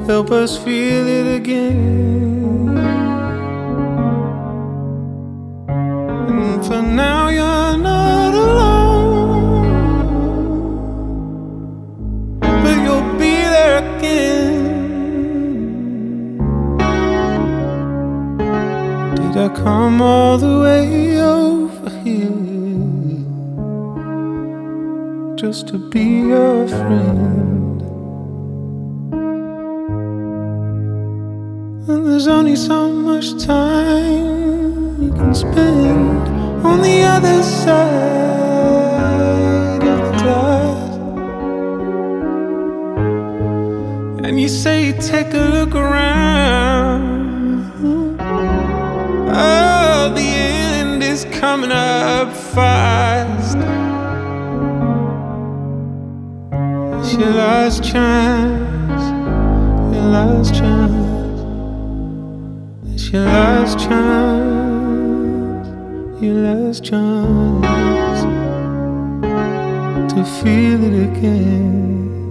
help us feel it again. And for now you're not alone, but you'll be there again. Did I come all the way over here just to be your friend? And there's only so much time you can spend on the other side of the glass. And you say, take a look around. Oh, the end is coming up fast. It's your last chance, your last chance. It's your last chance, your last chance to feel it again.